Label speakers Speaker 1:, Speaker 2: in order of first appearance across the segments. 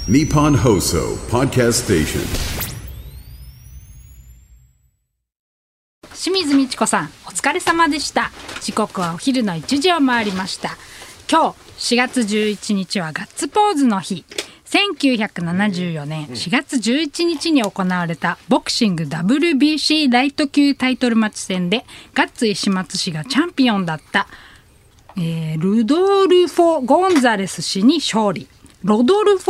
Speaker 1: Nippon Hoso Podcast Station。
Speaker 2: 清水美智子さん、お疲れ様でした。時刻はお昼の1時を回りました。今日4月11日はガッツポーズの日。1974年4月11日に行われたボクシング WBC ライト級タイトルマッチ戦でガッツ石松氏がチャンピオンだった、ルドルフォ・ゴンザレス氏に勝利。そ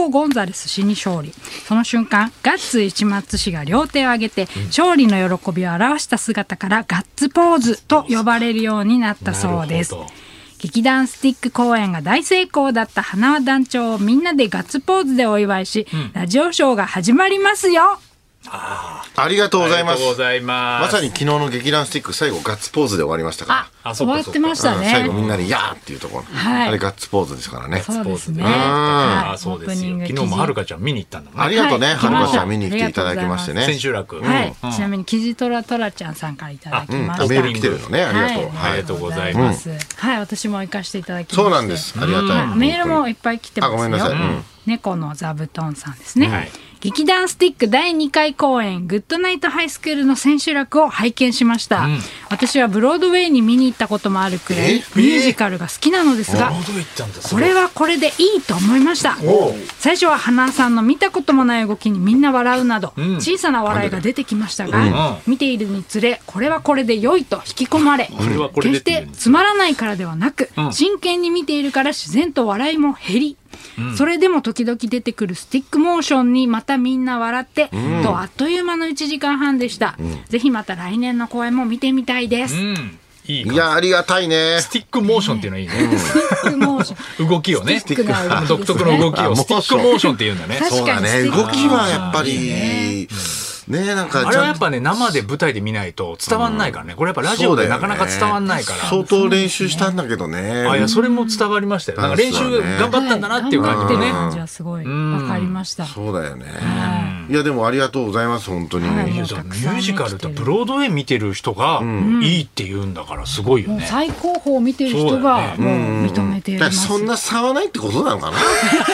Speaker 2: の瞬間、ガッツ石松氏が両手を挙げて勝利の喜びを表した姿からガッツポーズと呼ばれるようになったそうです。劇団スティック公演が大成功だった花輪団長をみんなでガッツポーズでお祝いし、ラジオショーが始まりますよ。
Speaker 3: ありがとうございます。まさに昨日の劇団スティック最後ガッツポーズで終わりましたから。
Speaker 2: 終わってましたね。
Speaker 3: 最後みんなにヤーっていうところ、あれガッツポーズですからね。
Speaker 2: そうですね。
Speaker 4: そうですよ。昨日もはるかちゃん見に行ったんだもんね。
Speaker 3: ありがとうね、はるかちゃん見に来ていただきましてね。
Speaker 4: 千秋楽。
Speaker 2: ちなみにキジトラトラちゃんさんからいただきました。
Speaker 3: メール来てるのね。ありがとう。
Speaker 4: ありがとうございます。
Speaker 2: はい、私も行かせていただきました。
Speaker 3: そうなんです。ありがたい。
Speaker 2: メールもいっぱい来てますよ。
Speaker 3: ごめんなさい。
Speaker 2: 猫の座布団さんですね。劇団スティック第2回公演グッドナイトハイスクールの千秋楽を拝見しました、私はブロードウェイに見に行ったこともあるくらいミュージカルが好きなのですが、これはこれでいいと思いました。最初は花さんの見たこともない動きにみんな笑うなど、小さな笑いが出てきましたが、見ているにつれこれはこれで良いと引き込まれ、決してつまらないからではなく、真剣に見ているから自然と笑いも減り、それでも時々出てくるスティックモーションにまたみんな笑って、とあっという間の1時間半でした、ぜひまた来年の公演も見てみたいです、
Speaker 3: いや、ありがたいね。
Speaker 4: スティックモーションっていうのはいいね。
Speaker 2: スティックモーション
Speaker 4: 動きをね、独特の動きをスティックモーションって言うんだね。
Speaker 3: そうだね、動きはやっぱりね、なんか
Speaker 4: あれはやっぱね、生で舞台で見ないと伝わんないからね。これやっぱラジオでなかなか伝わんないから、
Speaker 3: 相当練習したんだけどね。
Speaker 4: いや、それも伝わりましたよ。なんか練習頑張ったんだなっていう感じでね。
Speaker 2: じゃあすごいわかりました。
Speaker 3: そうだよね。いや、でもありがとうございます、本当に。
Speaker 4: ミュージカルとブロードウェイ見てる人がいいって言うんだからすごいよね。
Speaker 2: 最高峰を見てる人がもう認めています。
Speaker 3: そんな差はないってことなのかな。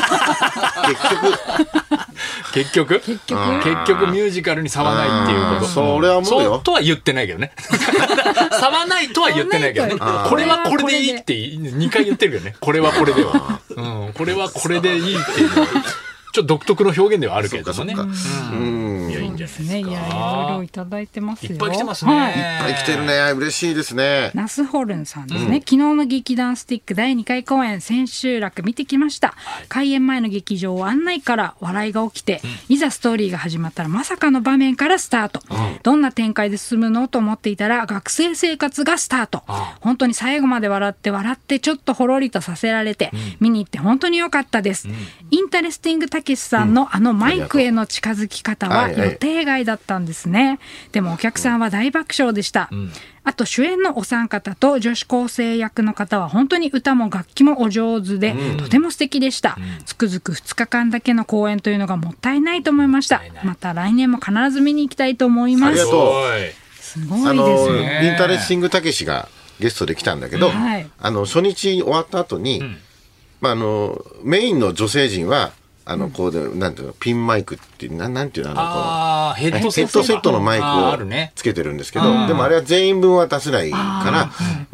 Speaker 4: 結局ミュージカルに差はないっていうこと。
Speaker 3: それはもうよ。
Speaker 4: とは言ってないけどね。差はないとは言ってないけどね。これはこれでいいって2回言ってるけどね。これはこれでは。これはこれでいいっていう。ちょっと独特の表現ではあるけどもね。いや、いいんじゃないですか。い
Speaker 2: ろいろいただいてますよ。
Speaker 4: いっぱい来てますね。いっ
Speaker 3: ぱい来てるね。嬉しいですね。
Speaker 2: ナスホルンさんですね。昨日の劇団スティック第2回公演千秋楽見てきました。開演前の劇場案内から笑いが起きて、いざストーリーが始まったらまさかの場面からスタート。どんな展開で進むのと思っていたら学生生活がスタート。本当に最後まで笑ってちょっとほろりとさせられて、見に行って本当に良かったです。インタレスティングたけしさんのあのマイクへの近づき方は予定外だったんですね。でもお客さんは大爆笑でした。あと主演のお三方と女子高生役の方は本当に歌も楽器もお上手で、とても素敵でした。つくづく2日間だけの公演というのがもったいないと思いました。また来年も必ず見に行きたいと思います。
Speaker 3: ありがとう。
Speaker 2: すごいですね。
Speaker 3: インタレスティングたけしがゲストで来たんだけど、初日終わった後に、メインの女性陣はこうでなんていうの、ピンマイクっていうなんていうの、
Speaker 4: ヘッド
Speaker 3: セットのマイクをつけてるんですけど、でもあれは全員分は出せないから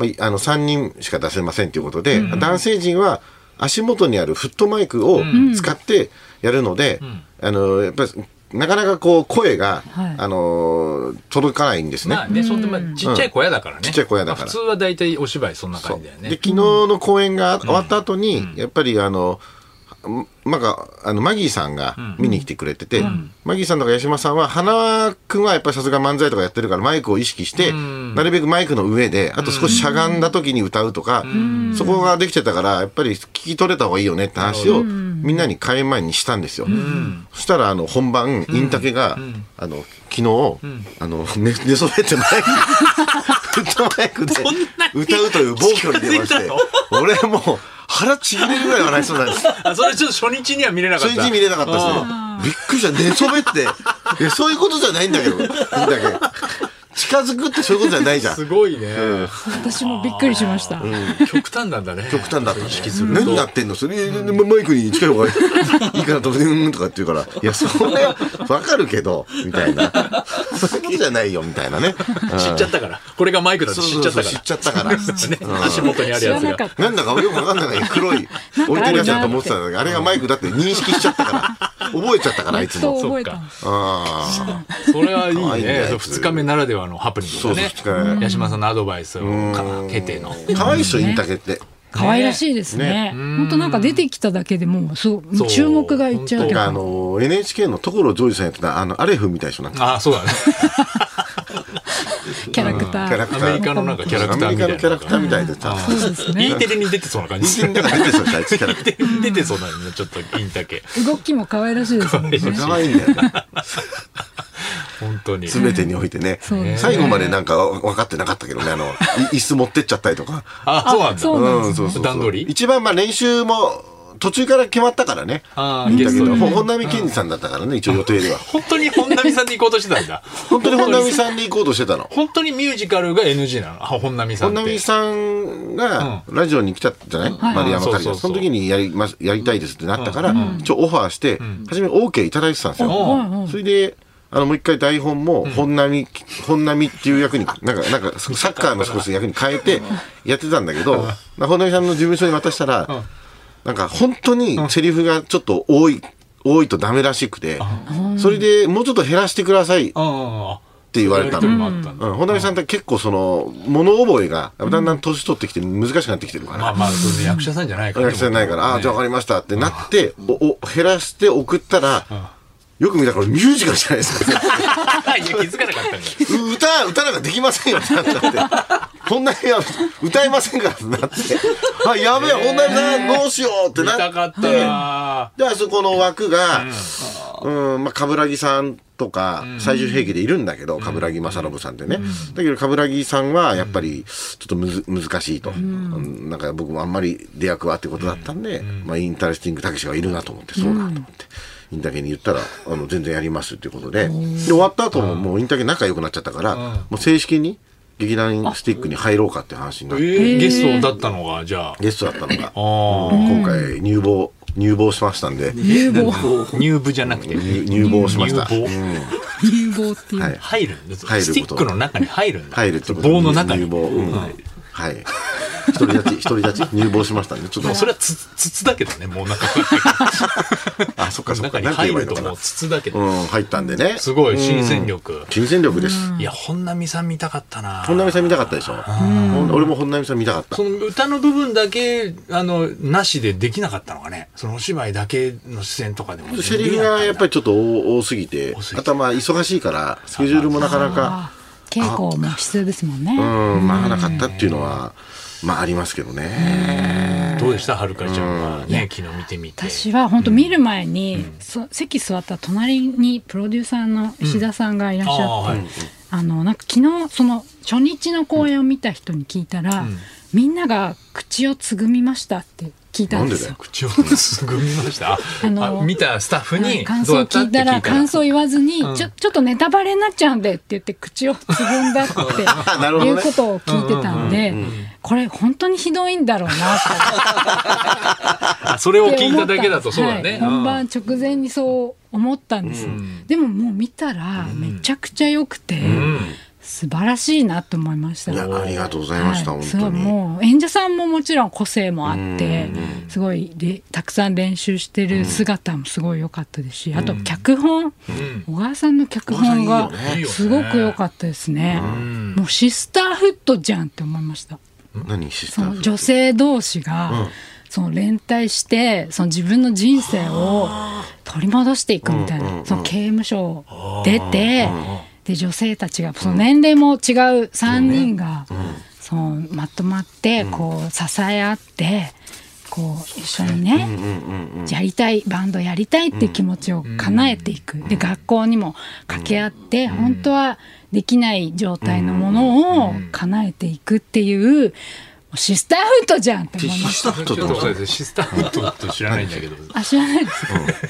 Speaker 3: 、3人しか出せませんということで、男性陣は足元にあるフットマイクを使ってやるので、やっぱりなかなかこう声が、届かないんですね。
Speaker 4: そんなちっちゃい小屋だからね。
Speaker 3: ちっちゃい小屋だから。
Speaker 4: 普通は大体お芝居そんな感じだよね。
Speaker 3: で、昨日の公演が終わった後に、やっぱりマギーさんが見に来てくれてて、マギーさんとか八島さんは、花くんはやっぱりさすが漫才とかやってるからマイクを意識して、なるべくマイクの上で、あと少ししゃがんだ時に歌うとか、そこができてたから、やっぱり聞き取れた方がいいよねって話をみんなに開演前にしたんですよ。そしたら本番、インタケが、昨日、寝そべってフットマイクで歌うという暴挙に出まして、俺もう、腹ちぎれるぐらい笑いそうなんです。
Speaker 4: それちょっと初日には見れなかった。
Speaker 3: 初日に見れなかったですね。びっくりした。寝そべって。そういうことじゃないんだけど。 近づくってそういうことじゃないじゃん。
Speaker 4: すごいね。
Speaker 2: 私もびっくりしました。
Speaker 4: 極端なんだね。
Speaker 3: 極端だった。意識する。何やってんのそれ、マイクに近い方がいいかなと思って、とかって言うから、いや、それはわかるけど、みたいな。そういうことじゃないよ、みたいなね。
Speaker 4: 知っちゃったから。これがマイクだって知っちゃったから。
Speaker 3: 知っちゃったから。
Speaker 4: 足元にあるやつが。
Speaker 3: なんだかよくわかんないから黒い置いてるやつだと思ってたんだけど、あれがマイクだって認識しちゃったから、覚えちゃったから、いつも。
Speaker 2: 覚えた。
Speaker 4: それはいいね。2日目ならではのハプニングだね。八嶋さんのアドバイスを経ての。
Speaker 3: 可愛い人インタケって。
Speaker 2: 可愛らしいですね。本当なんか出てきただけでもうそう注目がいっちゃうけど。
Speaker 3: NHK の所ジョージさんやってたアレフみたいな人なんか。
Speaker 4: あ、そうだね。
Speaker 2: キャラクター。
Speaker 4: アメリカのなんかキャラクターみたいな。
Speaker 3: アメリカのキャラクターみたいでさ。
Speaker 2: そうですね。
Speaker 4: E テレに出てそうな感じ。
Speaker 3: E テレに出てそうなキャラクター。
Speaker 4: 出てそうなのちょっとインタケ。
Speaker 2: 動きも可愛らしいですもんね。
Speaker 3: 可愛いんだよね。
Speaker 4: 本当に
Speaker 3: 全てにおいてね、最後までなんか分かってなかったけどね、椅子持ってっちゃったりとか。
Speaker 4: あ、そうなんだ。
Speaker 3: そうそう。
Speaker 4: 段取り
Speaker 3: 一番練習も途中から決まったからね。
Speaker 4: ゲストで
Speaker 3: 本並健二さんだったからね、一応予定では。
Speaker 4: 本当に本並さんで行こうとしてたんだ。
Speaker 3: 本当に本並さんで行こうとしてたの。
Speaker 4: 本当にミュージカルが NG なの。本並さんって。
Speaker 3: 本並さんがラジオに来たじゃない、丸山カリが。その時にやりたいですってなったから、オファーして、初め OK いただいてたんですよ。それで、もう一回台本も本並っていう役に、なんかサッカーの少し役に変えてやってたんだけど、本並さんの事務所に渡したら、なんか本当にセリフがちょっと多いとダメらしくて、それでもうちょっと減らしてくださいって言われたの。本並さんって結構物覚えがだんだん年取ってきて難しくなってきてるから。
Speaker 4: まあ役者さんじゃないから。
Speaker 3: 役者じゃないから、じゃあ分かりましたってなって、減らして送ったら、よく見たらこれミュージカルじゃないですか。
Speaker 4: いや、気づかなかったんだ。
Speaker 3: 歌なんかできませんよってなっちゃって。こんな部屋歌えませんからってなって。あ、やべえ、本並さんどうしようってなって。
Speaker 4: 見たかったな。
Speaker 3: で、あそこの枠が、冠城さんとか、最終兵器でいるんだけど、冠城正信さんってね。だけど、冠城さんはやっぱり、ちょっと難しいと。なんか僕もあんまり出役はってことだったんで、インタレスティングたけしがいるなと思って、そうだと思って。インタケに言ったら全然やりますっていうことで、終わった後ももうインタケ仲良くなっちゃったから、もう正式に劇団スティックに入ろうかって話になって、
Speaker 4: ゲストだったのが、じゃあ
Speaker 3: ゲストだったのが今回入房しましたんで。
Speaker 4: 入部じゃなくて
Speaker 3: 入房しました。
Speaker 2: 入房っていう、
Speaker 4: 入るんです。スティックの中に入るんだ。
Speaker 3: 入るってこと
Speaker 4: 棒の中に。
Speaker 3: 入房、はい。独り立ち入房しましたんで、ちょっと。
Speaker 4: それは筒だけどね、もう中
Speaker 3: あ、そっかそっか。
Speaker 4: 中に入るともう筒だけど。
Speaker 3: 入ったんでね。
Speaker 4: すごい、新戦力。
Speaker 3: 新戦力です。
Speaker 4: いや、本並さん見たかったな。
Speaker 3: 本並さん見たかったでしょ。俺も本並さん見たかった。
Speaker 4: その歌の部分だけ、なしでできなかったのかね。そのお芝居だけの出演とかでも。
Speaker 3: セリフがやっぱりちょっと多すぎて、あとは忙しいから、スケジュールもなかなか。
Speaker 2: 稽古も必要ですもんね。
Speaker 3: まあなかったっていうのは、ありますけどね。
Speaker 4: どうでしたはるかちゃんはね、昨日見てみて。
Speaker 2: 私は本当見る前に、席座った隣にプロデューサーの石田さんがいらっしゃって、なんか昨日その初日の公演を見た人に聞いたら、みんなが口をつぐみましたって聞いたんですよ。
Speaker 4: 口をつぐみました。見たスタッフに
Speaker 2: 感想を聞いたら感想言わずに、ちょっとネタバレになっちゃうんでって言って口をつぐんだっていうことを聞いてたんで、これ本当にひどいんだろうな
Speaker 4: と。それを聞いただけだとそうだね。
Speaker 2: 本番直前にそう思ったんです。でももう見たらめちゃくちゃ良くて。素晴らしいなと思いました。
Speaker 3: いや、ありがとうございました、本当に。
Speaker 2: もう演者さんももちろん個性もあって、すごいたくさん練習してる姿もすごい良かったですし、あと脚本、小川さんの脚本がすごく良かったですね。もうシスターフットじゃんって思いました。
Speaker 3: 何シスターフット？
Speaker 2: 女性同士が、その連帯してその自分の人生を取り戻していくみたいな、その刑務所出て、で女性たちがその年齢も違う3人がそのまとまってこう支え合ってこう一緒にねやりたいバンドやりたいっていう気持ちを叶えていく。で学校にも掛け合って本当はできない状態のものを叶えていくっていうシスターフットじゃんって思いました。
Speaker 4: シスターフットって知らないんだけど。
Speaker 2: 知らないです。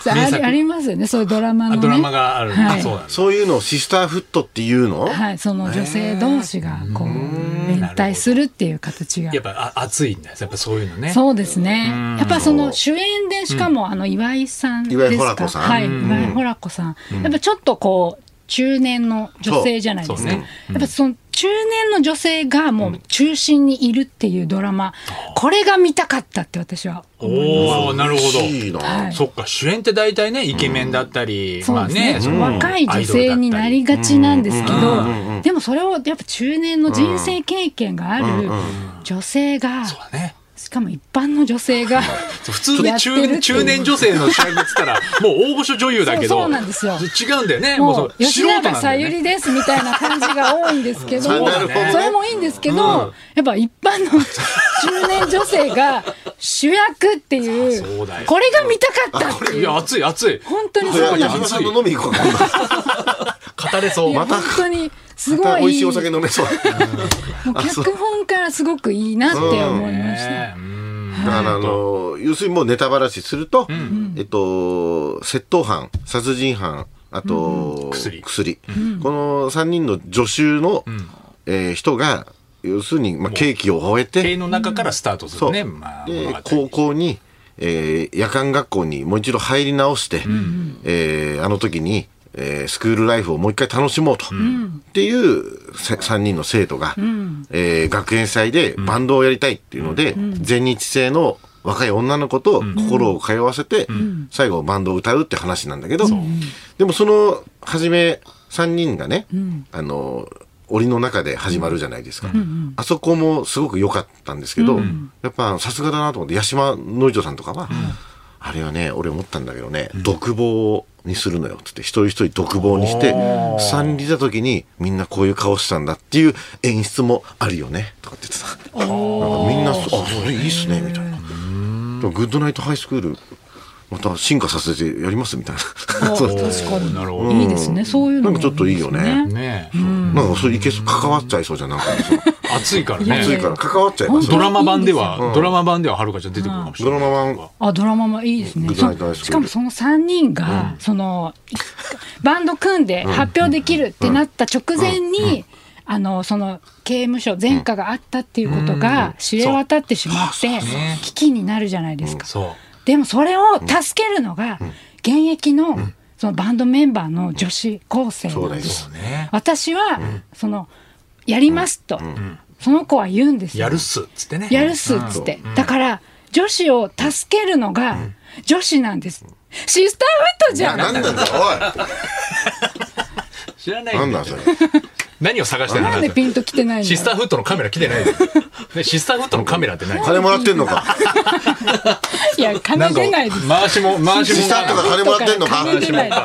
Speaker 4: 名作
Speaker 2: ありますよね、そういうドラマのね。
Speaker 4: ドラマがある、
Speaker 2: はい
Speaker 4: そうなんだ。
Speaker 3: そういうのをシスターフットっていうの？
Speaker 2: はい、その女性同士がこう連帯するっていう形が
Speaker 4: やっぱ熱いんだよやっぱそういうのね。
Speaker 2: そうですね。やっぱその主演でしかも岩井さんですか。
Speaker 3: 岩井ほら子さん。
Speaker 2: はい、岩井ほら子さん。やっぱちょっとこう中年の女性じゃないですか。
Speaker 4: そうね。
Speaker 2: やっぱその中年の女性がもう中心にいるっていうドラマ、これが見たかったって私は思います。
Speaker 4: おお、なるほど。
Speaker 3: いいな。
Speaker 2: はい
Speaker 4: そっか、主演って大体ねイケメンだったり、
Speaker 2: そうですね、
Speaker 4: その
Speaker 2: 若い女性になりがちなんですけど、でもそれをやっぱ中年の人生経験がある女性が、
Speaker 4: そうだね。
Speaker 2: しかも一般の女性が
Speaker 4: 普通に中年女性の主役っつったらもう大御所女優だけど、
Speaker 2: そうなんですよ。
Speaker 4: 違うんだよね。
Speaker 2: もう吉
Speaker 4: 素人なん
Speaker 2: 永小百
Speaker 4: だよね。
Speaker 2: 合ですみたいな感じが多いんですけど、
Speaker 3: そうだね
Speaker 2: それもいいんですけど、やっぱ一般の中年女性が主役っていう、
Speaker 4: そうだよ
Speaker 2: これが見たかったっていう、
Speaker 4: いや熱い熱い。
Speaker 2: 本当にそうなんです。
Speaker 3: 矢島さんの飲み行こう。
Speaker 4: 語れそう。
Speaker 2: いや本当にすごい
Speaker 3: 美味しいお酒飲めそう。
Speaker 2: もう脚本からすごくいいなって思いました。
Speaker 3: だから要するにもうネタばらしすると、窃盗犯、殺人犯、あと、薬。この3人の助手の人が、要するに刑期を終えて、
Speaker 4: 刑の中からスタートするね。
Speaker 3: で高校に、夜間学校にもう一度入り直して、あの時に、スクールライフをもう一回楽しもうと、っていう3人の生徒が、学園祭でバンドをやりたいっていうので、全日制の若い女の子と心を通わせて、最後バンドを歌うって話なんだけど、でもその初め3人がね、檻の中で始まるじゃないですか。あそこもすごく良かったんですけど、やっぱさすがだなと思って、八嶋ノイジョさんとかは、あれはね、俺思ったんだけどね、独房にするのよつって一人一人独房にして3人出た時にみんなこういう顔したんだっていう演出もあるよねとかって言ってさ、なんかみんなそれいいっすねみたいな。グッドナイトハイスクールまた進化させてやりますみたいな。
Speaker 2: 確かに
Speaker 4: なるほど。
Speaker 2: いいですね、そういうの
Speaker 3: なんかちょっといいよね。
Speaker 4: ね。
Speaker 3: なんかそれいけそう、関わっちゃいそうじゃん。なんか
Speaker 4: 熱いからね。
Speaker 3: 熱いから関わっちゃいます。
Speaker 4: ドラマ版でははるかちゃん出てくるかもしれない。
Speaker 3: ドラマ版
Speaker 2: ドラマもいいですね。
Speaker 3: グッドナイトハイスクール
Speaker 2: しかもその3人が、そのバンド組んで発表できるってなった直前に、その刑務所前科があったっていうことが知れ渡ってしまって危機になるじゃないですか。でもそれを助けるのが現役のそのバンドメンバーの女子高生なんです。私はそのやりますとその子は言うんですよ。
Speaker 4: やるっすっつってね。
Speaker 2: やるっすっつって。だから女子を助けるのが女子なんです。シスターフットじゃん。
Speaker 3: なんなんだおい。
Speaker 4: 知らない。
Speaker 3: なんだそれ。
Speaker 4: 何を探してるの？
Speaker 2: なんでピンと来てないの？
Speaker 4: シスターフットのカメラ来てないです。シスターフットのカメラって何？
Speaker 3: 金もらってんのか。
Speaker 2: いや金出ないです。
Speaker 4: 回しも
Speaker 3: シスターとか金もらってんのか。
Speaker 2: 金出ないです。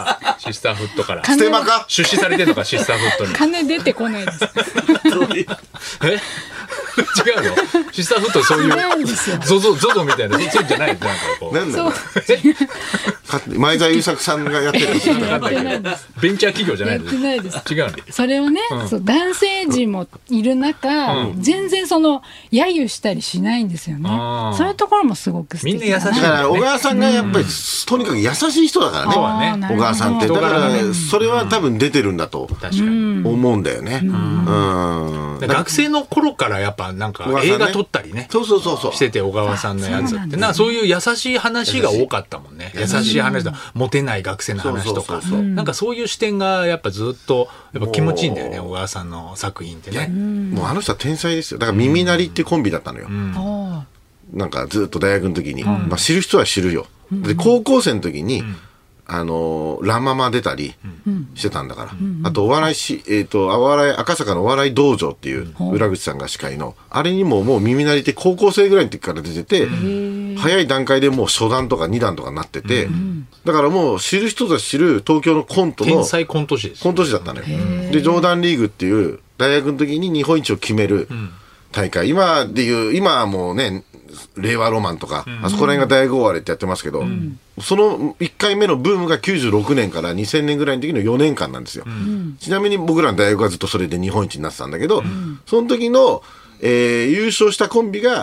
Speaker 4: シスターフットから。
Speaker 3: ステマか。
Speaker 4: 出資されてんのかシスターフットに。
Speaker 2: 金出てこないです。
Speaker 4: え？違うの？シスターフットそういうゾゾみたいなそういうんじゃない。なんかこう。
Speaker 3: なんだろう。前澤友作さんがやってる。
Speaker 4: ベンチャー企業じゃないです。違うね。
Speaker 2: それをね、男性陣もいる中、全然その揶揄したりしないんですよね。そういうところもすごく素敵だな。
Speaker 4: みんな優しい。
Speaker 3: だから小川さんがやっぱりとにかく優しい人だからね。小川さんってだからそれは多分出てるんだと思うんだよね。
Speaker 4: 学生の頃からやっぱなんか映画撮ったりね。してて小川さんのやつってそういう優しい話が多かったもんね。優しい話だ、モテない学生の話とか、なんかそういう視点がやっぱずっとやっぱ気持ちいいんだよね、小川さんの作品ってね。
Speaker 3: もうあの人は天才ですよ。だから耳鳴りってコンビだったのよ。なんかずっと大学の時に、まあ知る人は知るよ。で高校生の時にランママ出たりしてたんだから、あとお笑い赤坂のお笑い道場っていう浦口さんが司会のあれにももう耳鳴りって高校生ぐらいの時から出てて、早い段階でもう初段とか2段とかになってて、だからもう知る人ぞ知る東京のコントの
Speaker 4: 天才コント師です。
Speaker 3: コント師だったのよ。でジョーダンリーグっていう大学の時に日本一を決める大会、今はもうね令和ロマンとか、あそこら辺が大学終わりってやってますけど、その1回目のブームが96年から2000年ぐらいの時の4年間なんですよ。ちなみに僕らの大学はずっとそれで日本一になってたんだけど、その時の、優勝したコンビが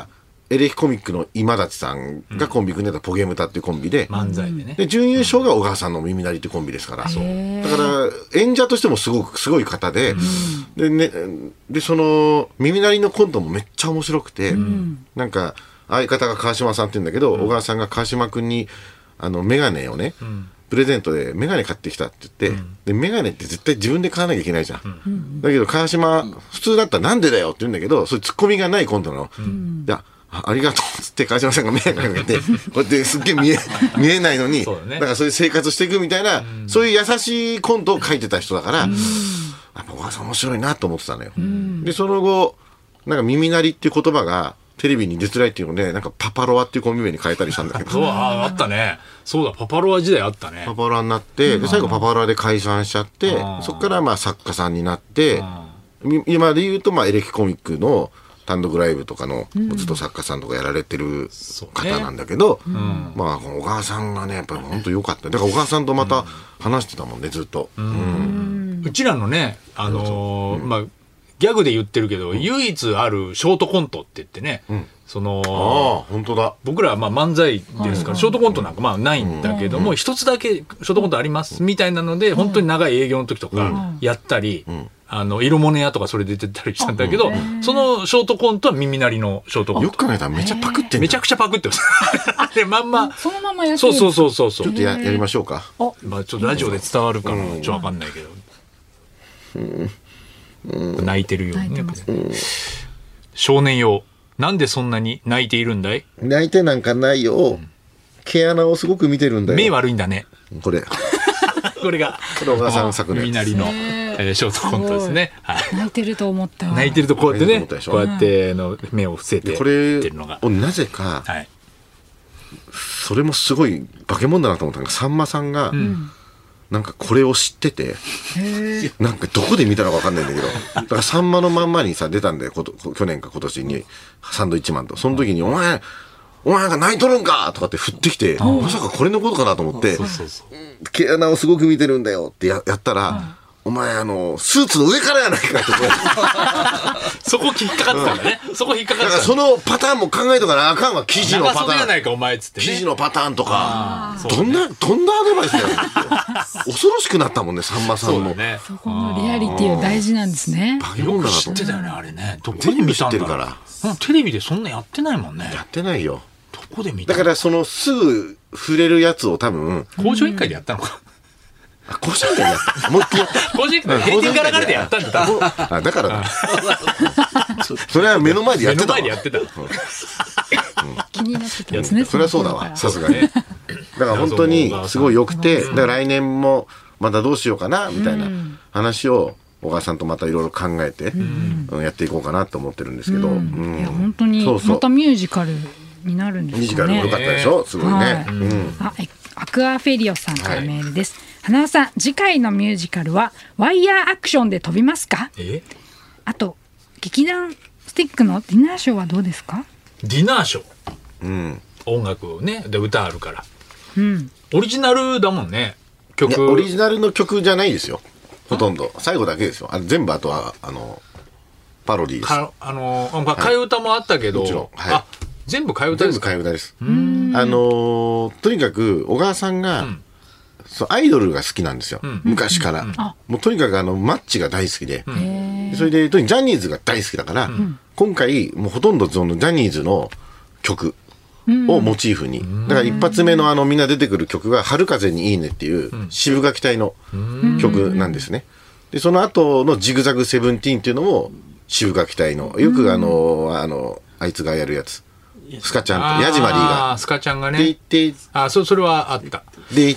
Speaker 3: エレキコミックの今立さんがコンビ組んでたポゲムタっていうコンビで、
Speaker 4: 漫才でね。
Speaker 3: で準優勝が小川さんの耳鳴りっていうコンビですから、だから演者としてもすごい方で、でその耳鳴りのコントもめっちゃ面白くて、なんか相方が川島さんって言うんだけど、小川さんが川島君にメガネをね、プレゼントでメガネ買ってきたって言って、でメガネって絶対自分で買わなきゃいけないじゃん、だけど川島普通だったらなんでだよって言うんだけど、そういうツッコミがないコントなの、いやありがとうっつって川島さんがメガネかけてこうやってすっげえ見えないのに、だからそういう生活していくみたいな、そういう優しいコントを書いてた人だから、やっぱ小川さん面白いなと思ってたのよ、でその後なんか耳鳴りっていう言葉がテレビに出づらいっていうので、なんかパパロアっていうコンビ名に変えたりしたんだけど
Speaker 4: あったね。そうだ、パパロア時代あったね。
Speaker 3: パパロアになって、で最後パパロアで解散しちゃって、そこからまあ作家さんになって、今で言うとまあエレキコミックの単独ライブとかのずっと作家さんとかやられてる方なんだけど、まあ小川さんがねやっぱり本当良かった。だから小川さんとまた話してたもんね、ずっと。
Speaker 4: うちらのね、まあギャグで言ってるけど、唯一あるショートコントって言ってね、その
Speaker 3: 本当だ、
Speaker 4: 僕らはまあ漫才ですから、ショートコントなんかまあないんだけども、一つだけショートコントありますみたいなので、本当に長い営業の時とかやったり、色物屋とかそれで出てたりしたんだけど、そのショートコントは耳鳴りのショートコント。
Speaker 3: よく考えたらめちゃパクってん
Speaker 4: めちゃくちゃパクってます。でまんま
Speaker 2: そのままやってる。
Speaker 4: そう。
Speaker 3: ちょっとやりましょうか。
Speaker 4: まあちょっとラジオで伝わるかな、ちょっとわかんないけど。泣いてるようにね。少年よ、なんでそんなに泣いているんだい？
Speaker 3: 泣いてなんかないよ。毛穴をすごく見てるんだよ。
Speaker 4: 目悪いんだね。
Speaker 3: これ
Speaker 4: が
Speaker 3: 小川さん作の
Speaker 4: 耳鳴りのショートコントですね。
Speaker 2: 泣いてると思った。
Speaker 4: 泣いてるとこうやってね、こうやって目を伏せて
Speaker 3: これ
Speaker 4: るのが。
Speaker 3: なぜか、それもすごい化け物だなと思ったのが、さんまさんがなんかこれを知ってて、なんかどこで見たのか分かんないんだけど、だからさんまのまんまにさ出たんだよ、去年か今年にサンドイッチマンと。その時にお前が泣いとるんかとかって振ってきて、まさかこれのことかなと思って、毛穴をすごく見てるんだよってやったら、お前スーツの上からやないかって
Speaker 4: そこ引っかかってたんだね。そこ引っかかってた。
Speaker 3: だからそのパターンも考えとかなあかんわ。生地のパターン。
Speaker 4: 長袖やないかお前っつってね。
Speaker 3: 生地のパターンとか、どんなアドバイスだよって恐ろしくなったもんね、さんまさんも。
Speaker 2: そこのリアリティは大事なんですね。
Speaker 4: よく知ってたよね、あれね。どこで見たんだろう。テレビでそんなやってないもんね。
Speaker 3: やってないよ。
Speaker 4: どこで見た？
Speaker 3: だからすぐ触れるやつを多分
Speaker 4: 工場委員会でやったのか。
Speaker 3: 工場委員会やった。もう一回やった。
Speaker 4: 工場委員会閉店からでやったんだ。
Speaker 3: だからだ。それは目の前でやってた。
Speaker 4: 目の前でやってた。
Speaker 2: 気になってたんですね。
Speaker 3: それはそうだわ、さすがに。だから本当にすごい良くて、だから来年もまたどうしようかなみたいな話を小川さんとまたいろいろ考えてやっていこうかなと思ってるんですけど。い
Speaker 2: や本当にまたミュージカルになるんですかね。
Speaker 3: ミュージカルも良かったでしょ、すごいね。
Speaker 2: アクアフェリオさんからメールです。花輪さん、次回のミュージカルはワイヤーアクションで飛びますか？あと劇団スティックのディナーショーはどうですか？
Speaker 4: ディナーショー、音楽をね、で歌あるから、オリジナルだもんね、曲。
Speaker 3: オリジナルの曲じゃないですよ、ほとんど。最後だけですよ。全部あとはパロディーです。
Speaker 4: 替え歌もあったけど、
Speaker 3: もちろん、
Speaker 4: 全部替え歌ですか？
Speaker 3: 全部替え歌です。とにかく小川さんが、アイドルが好きなんですよ、昔から。もうとにかくマッチが大好きで、それでジャニーズが大好きだから、今回もうほとんどそのジャニーズの曲をモチーフに、だから一発目のみんな出てくる曲が春風にいいねっていう渋垣隊の曲なんですね。でその後のジグザグセブンティーンっていうのも渋垣隊の、よくあいつがやるやつ、スカちゃんと矢島リーが
Speaker 4: スカちゃんがね、それはあった。
Speaker 3: で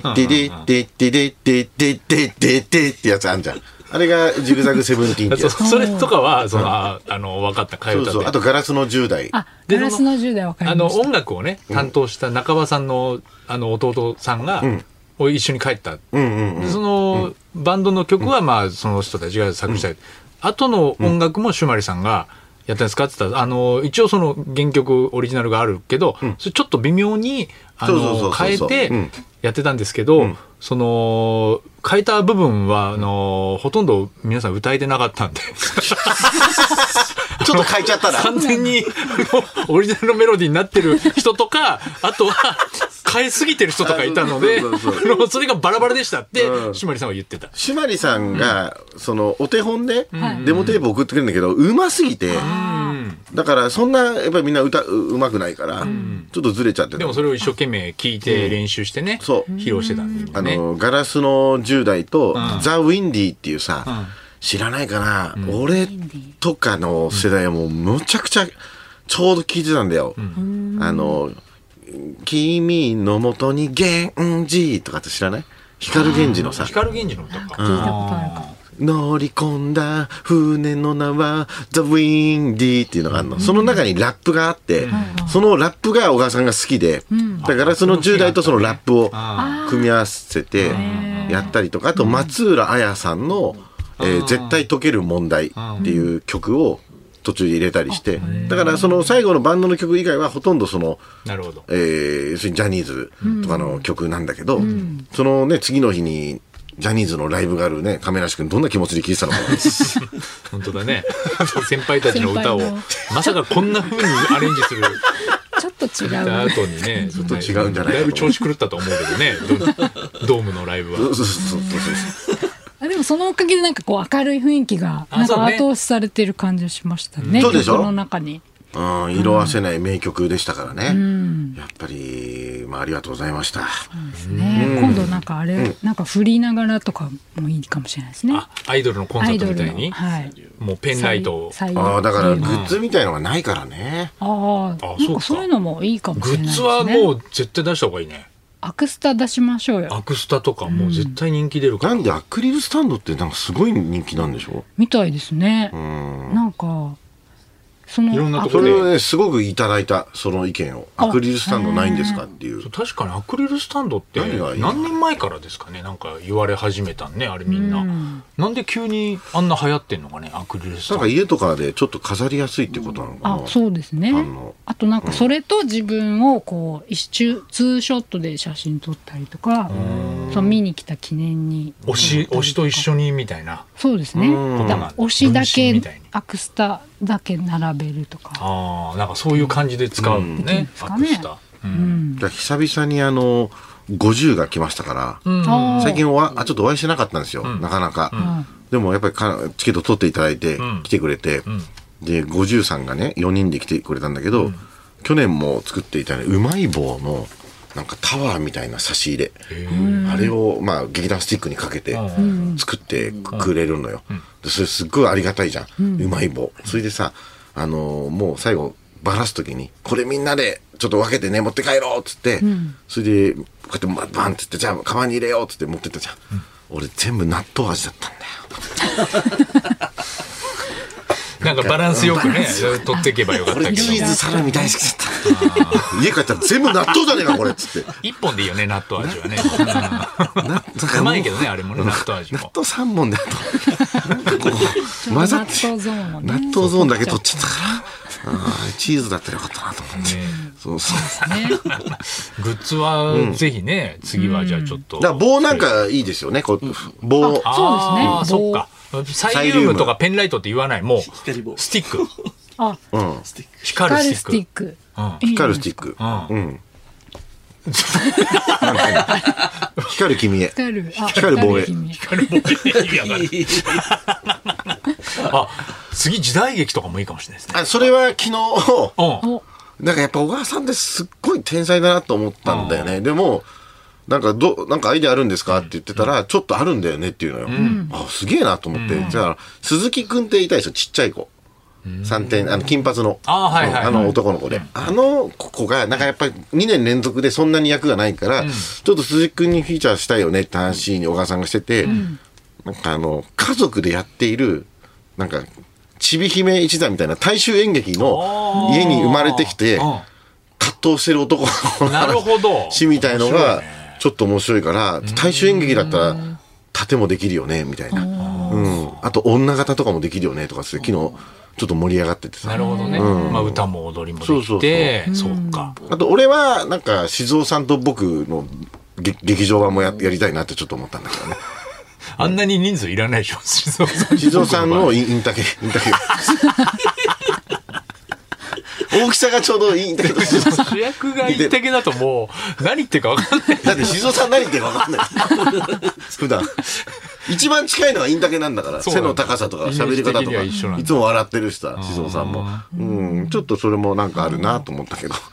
Speaker 3: ってやつあんじゃん。あれがジグザグセブンティーンってやつ。
Speaker 4: それとかは分かった、替え歌で。
Speaker 3: あとガラスの10代。
Speaker 2: ガラスの10代分かりました。
Speaker 4: 音楽をね担当した中場さんの弟さんが一緒に帰った。そのバンドの曲はまあその人たちが作詞した。後の音楽もシュマリさんがやったんですかって言ったら、一応その原曲オリジナルがあるけど、それちょっと微妙に変えてやってたんですけど、その変えた部分はほとんど皆さん歌えてなかったんでち
Speaker 3: ちょっと変えちゃったら。
Speaker 4: 完全にオリジナルのメロディーになってる人とか、あとは変えすぎてる人とかいたので、それがバラバラでしたってしまりさんは言ってた。
Speaker 3: しまりさんがそのお手本でデモテープ送ってくれるんだけど、うますぎて、だからそんなやっぱりみんな歌うまくないから、ちょっとずれちゃってた。
Speaker 4: でもそれを一生懸命聞いて練習してね、披露してたんでね。
Speaker 3: ガラスの10代とザ・ウィンディっていうさ、知らないかな、俺とかの世代はもうむちゃくちゃちょうど聞いてたんだよ。君のもとに源氏とかって知らない？光源氏のさ。
Speaker 4: 光源氏の歌か。
Speaker 2: 聞いたことあるかも。
Speaker 3: 乗り込んだ船の名はザ・ウィンディっていうのがあるの。その中にラップがあって、そのラップが小川さんが好きで、だからその10代とそのラップを組み合わせてやったりとか、あと松浦綾さんの絶対解ける問題っていう曲を途中で入れたりして、だからその最後のバンドの曲以外はほとんどその、
Speaker 4: なるほど。
Speaker 3: 要するにジャニーズとかの曲なんだけど、そのね、次の日にジャニーズのライブがあるね、亀梨君どんな気持ちで聴いてたのかな。
Speaker 4: 本当だね。先輩たちの歌をまさかこんな風にアレンジする。
Speaker 2: ちょっと違う。
Speaker 4: 後にね、
Speaker 3: ちょっと違うんじゃないかと。
Speaker 4: だいぶ調子狂ったと思うけどね、ドームのライブは。
Speaker 3: そう
Speaker 2: でもそのおかげでなんかこう明るい雰囲気がなんか後押しされてる感じがしましたね。
Speaker 3: そうでしょ？
Speaker 2: 曲の中に。
Speaker 3: 色あせない名曲でしたからね。やっぱり、ありがとうございました。
Speaker 2: 今度なんかあれ、なんか振りながらとかもいいかもしれないですね。
Speaker 4: アイドルのコンサートみたいに、もうペンライトを。
Speaker 3: だからグッズみたいのがないからね。
Speaker 2: なんかそういうのもいいかもしれないですね。
Speaker 4: グッズはもう絶対出した方がいいね。
Speaker 2: アクスタ出しましょうよ。
Speaker 4: アクスタとかもう絶対人気出るから。
Speaker 3: なんでアクリルスタンドってなんかすごい人気なんでしょ？
Speaker 2: みたいですね。なんか
Speaker 4: いろんなところで
Speaker 3: それをねすごくいただいたその意見を。アクリルスタンドないんですかっていう。
Speaker 4: 確かにアクリルスタンドって何年前からですかね、なんか言われ始めたんね、あれみんな。なんで急にあんな流行ってんのかね、アクリルスタンド。
Speaker 3: なんか家とかでちょっと飾りやすいってことなのかな。
Speaker 2: そうですね。あとなんかそれと自分をこうツーショットで写真撮ったりとか、その見に来た記念に
Speaker 4: 推しと一緒にみたいな。
Speaker 2: そうですね。推しだけアクスタだけ並べるとか。
Speaker 4: なんかそういう感じで使うね、アクスタ。
Speaker 3: 久々に50が来ましたから、最近ちょっとお会いしてなかったんですよ、なかなか。でもやっぱりチケット取っていただいて来てくれて、で50さんがね4人で来てくれたんだけど、去年も作っていたねうまい棒のなんかタワーみたいな差し入れ、あれを劇団スティックにかけて作ってくれるのよ。でそれすっごいありがたいじゃん、うまい棒。それでさもう最後バラす時にこれみんなでちょっと分けてね持って帰ろうっつって、それでこうやってバンってってじゃあカバンに入れようっつって持ってったじゃん、俺全部納豆味だったんだよ。
Speaker 4: なんかバランスよくね取っていけばよかったけど。
Speaker 3: 俺チーズサラミ大好きだった。家帰ったら全部納豆じゃねえかこれっつって。
Speaker 4: 一本でいいよね納豆味はね。うまいけどねあれもね納豆味も。
Speaker 3: 納豆3本だと。なんかこう混ざって納豆ゾーンだけ取っちゃったから。チーズだったらよかったなと思って。そうそう。
Speaker 4: グッズはぜひね次はじゃあちょっと。
Speaker 3: だから棒なんかいいですよね。棒。
Speaker 2: そうですね。
Speaker 4: そっか。サイリウムとかペンライトって言わない、もうスティック。光るスティック。
Speaker 3: 光るスティック。光る君へ。光る棒へ。
Speaker 4: 光る棒へ。次時代劇とかもいいかもしれないですね。
Speaker 3: それは昨日なんかやっぱ小川さんってすっごい天才だなと思ったんだよね。でもなんかアイデアあるんですかって言ってたら、ちょっとあるんだよねっていうのよ。すげえなと思って。じゃあ、鈴木くんっていたでしょ、ちっちゃい子。3点、金髪の。男の子で。子が、なんかやっぱり2年連続でそんなに役がないから、ちょっと鈴木くんにフィーチャーしたいよねって話に小川さんがしてて、なんか家族でやっている、なんか、ちび姫一座みたいな大衆演劇の家に生まれてきて、葛藤してる男の詩みたいのが、ちょっと面白いから大衆演劇だったら盾もできるよねみたいな、あと女型とかもできるよねとかって昨日ちょっと盛り上がっててさ。
Speaker 4: なるほどね、歌も踊りもできて、そうか。
Speaker 3: あと俺はなんか静雄さんと僕の劇場版もやりたいなってちょっと思ったんだけどね。
Speaker 4: あんなに人数いらないでしょ、静雄
Speaker 3: さんのインタケ大きさがちょうどいいんだけど。
Speaker 4: 主役がインテケだともう何言ってるか分かんない。
Speaker 3: だって静雄さん何言ってるか分かんない。普段。一番近いのはインタケなんだから、背の高さとか喋り方とか、いつも笑ってるしさ、静雄さんも。ちょっとそれもなんかあるなと思ったけど。考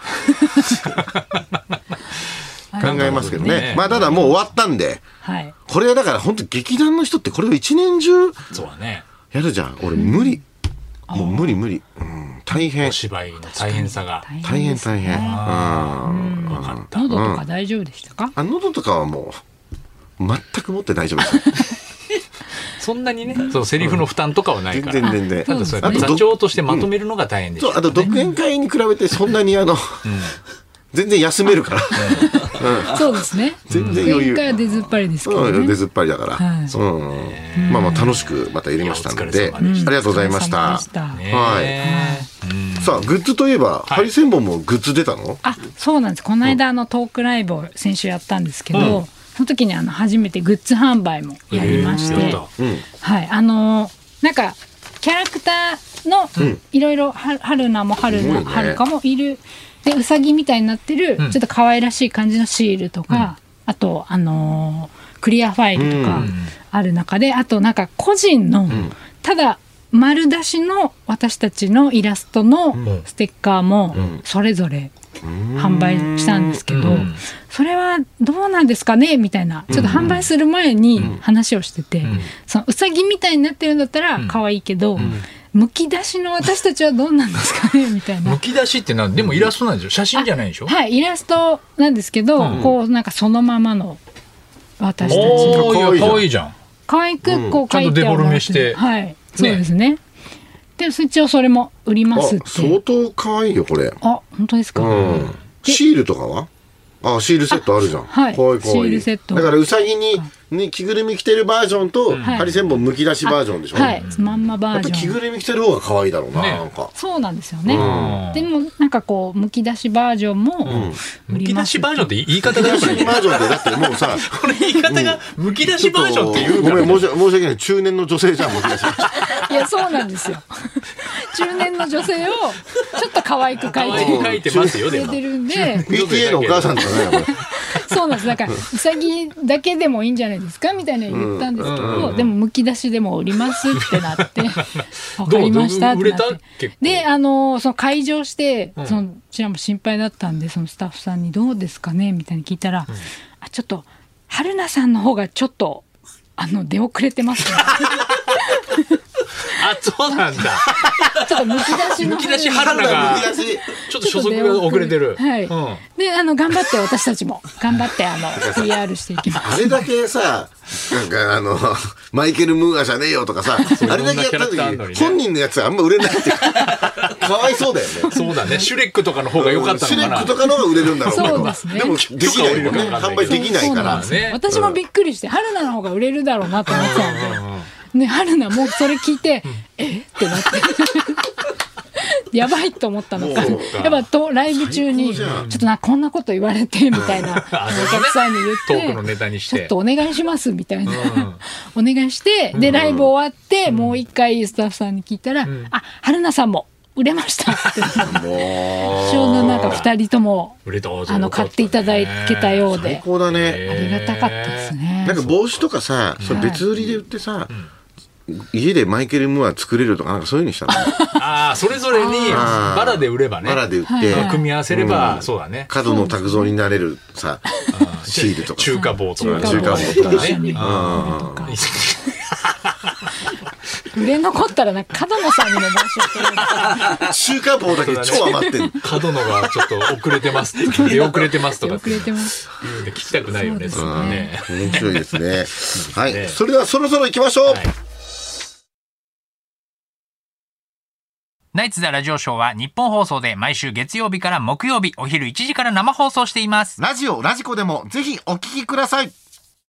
Speaker 3: えますけどね。まあただもう終わったんで、これはだから本当劇団の人ってこれを一年中やるじゃん。俺無理。もう無理。大変。
Speaker 4: お芝居の大変さが。
Speaker 3: 大変。
Speaker 4: 分かった。
Speaker 2: 喉とか大丈夫でしたか？
Speaker 3: 喉とかはもう全くもって大丈夫です。
Speaker 4: そんなにね、そうセリフの負担とかはないから。
Speaker 3: 全然。
Speaker 4: ただそれ座長としてまとめるのが大変でしょ。
Speaker 3: あと独演会に比べてそんなに全然休めるから。
Speaker 2: そうですね。
Speaker 3: 全然余裕。
Speaker 2: 独演会は出ずっぱりですけどね。
Speaker 3: 出ずっぱりだから。まあ楽しくまたやりましたので、ありがとうございました。はい。さあグッズといえばハリセンボンもグッズ出たの？
Speaker 2: そうなんです。この間トークライブを先週やったんですけど、その時に初めてグッズ販売もやりまして、はい、なんかキャラクターのいろいろ春菜も春香もいる。でうさぎみたいになってるちょっと可愛らしい感じのシールとか、あとクリアファイルとかある中で、あとなんか個人のただ丸出しの私たちのイラストのステッカーもそれぞれ販売したんですけど、それはどうなんですかねみたいな、ちょっと販売する前に話をしてて、そのうさぎみたいになってるんだったら可愛いけど、むき出しの私たちはどうなんですかねみたいな。
Speaker 4: むき出しってでもイラストなんでしょ？写真じゃないでしょ？はい、
Speaker 2: イラストなんですけど、こうなんかそのままの私たち。
Speaker 4: かわいいじゃん。
Speaker 2: 可愛くこう
Speaker 4: 書いてある。ちゃんとデフォルメして。
Speaker 2: はい、そうですね。で一応それも売りますって。
Speaker 3: 相当可愛いよこれ。
Speaker 2: 本当ですか？
Speaker 3: シールとかは？シールセットあるじゃん。
Speaker 2: はい。
Speaker 3: かわいい。
Speaker 2: シールセット。
Speaker 3: だからうさぎに着ぐるみ着てるバージョンとハリセンボンむき出しバージョンでしょ。
Speaker 2: はい。まんまバージョン。
Speaker 3: 着ぐるみ着てる方が可愛いだろうな。なんか。
Speaker 2: そうなんですよね。でもなんかこうむき出しバージョンも
Speaker 4: むき出しバージョンって言い方がやっぱり
Speaker 3: バージョンでだってもうさ、
Speaker 4: これ言い方がむき出しバージョンって言うから。
Speaker 3: ごめん申し訳ない。中年の女性じゃんむき出し。
Speaker 2: いやそうなんですよ。中年の女性をちょっと可愛く描いて
Speaker 4: ますよ。
Speaker 2: 出てるんで。
Speaker 3: PTA のお母さんじゃないこれ。
Speaker 2: そうなんです。だからうさぎだけでもいいんじゃないですかみたいな言ったんですけど、でもむき出しでも売りますってなって分かりましたってなって、でその開場してそちらも心配だったんで、そのスタッフさんにどうですかねみたいに聞いたら、ちょっと春菜さんの方がちょっと出遅れてますね。
Speaker 4: そうなんだ。
Speaker 2: ちょっとむき出し
Speaker 4: 春菜がちょっと初速が遅れてる。
Speaker 2: はい。で頑張って私たちも頑張って PR していきます。
Speaker 3: あれだけさ、なんかマイケル・ムーアじゃねえよとかさ、あれだけやった時本人のやつはあんま売れないってかわいそうだよね。
Speaker 4: そうだね。シュレックとかの方が良かったのかな。
Speaker 3: シュレックとかの方が売れるんだろうけど。
Speaker 2: そうですね。
Speaker 3: でもできないよね。販売できないからね。
Speaker 2: 私もびっくりして春菜の方が売れるだろうなと思ってたんで。ね、春菜もそれ聞いて、ってなってやばいと思ったのか、やっぱライブ中にちょっとこんなこと言われてみたいなお客さんに言って
Speaker 4: トークのネタにして
Speaker 2: ちょっとお願いしますみたいなお願いして、でライブ終わってもう一回スタッフさんに聞いたら、春菜さんも売れましたってちょうどなんか2人とも買っていただけたようで、
Speaker 3: 最高だね。
Speaker 2: ありがたかったですね。
Speaker 3: なんか帽子とかさ、それ別売りで売ってさ、家でマイケル・ムーア作れるとかなんかそういうのしたの。
Speaker 4: それぞれにバラで売ればね。
Speaker 3: バラで売って
Speaker 4: 組み合わせればそうだね。
Speaker 3: 角野卓造になれるさシールとか
Speaker 4: 中華棒とか
Speaker 2: ね。売れ残ったら角野さんにも申し訳ない。
Speaker 3: 中華棒だけ超余ってる。
Speaker 4: 角野がちょっと遅れてますって出遅れてますとか
Speaker 2: 遅れてます
Speaker 4: 聞きたくないよね。そんなね。
Speaker 3: 面白いですね。はい。それではそろそろ行きましょう。
Speaker 5: ナイツ・ザ・ラジオショーは日本放送で毎週月曜日から木曜日お昼1時から生放送しています。
Speaker 3: ラジオラジコでもぜひお聞きください。